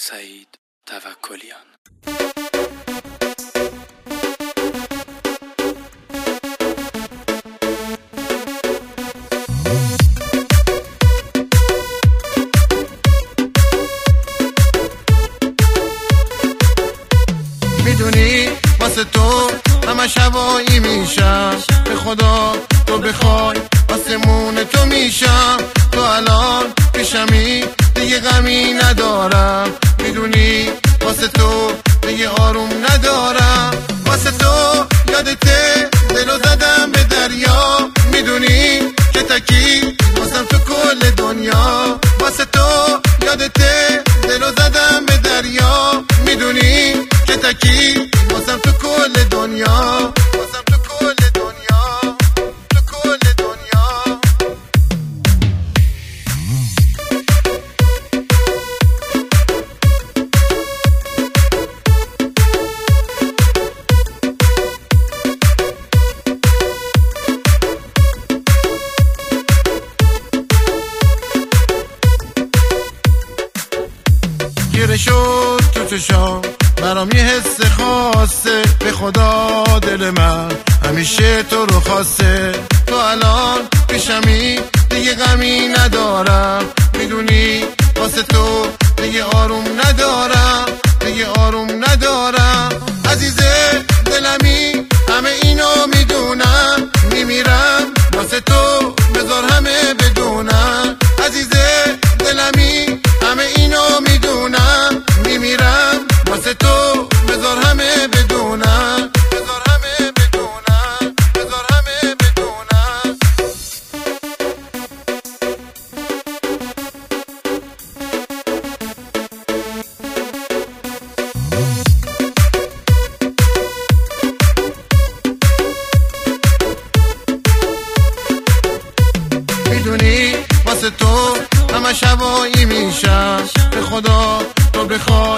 سعید توکلیان. میدونی واسه تو همه شبایی میشم، به خدا تو بخوای واسمون تو میشم. تو الان پیشمی دیگه غمی ندارم، میدونی واسه تو دیگه آروم ندارم. واسه تو یادته دلو زدم به دریا، میدونی که تکی واسم تو کل دنیا. واسه تو یادته دلو زدم به دریا، میدونی که تکی واسم تو کل دنیا. واسم تو کل دنیا، تو کل دنیا. گیره شد تو چشام برام یه حس خاصه، به خدا دل من همیشه تو رو خواسته. تو الان پیشمی دیگه غمی ندارم، میدونی واسه تو دیگه آروم ندارم، دیگه آروم ندارم. عزیزه دلمی همه اینو میدونم، میمیرم واسه تو بذار همه بدونم. عزیزه دلمی همه اینو میدونم، میمیرم واسه تو بذار همه بدونم، بذار همه بدونم، بذار همه بدونم. میدونی واسه تو همه شبایی میشم، به خدا تو بخوای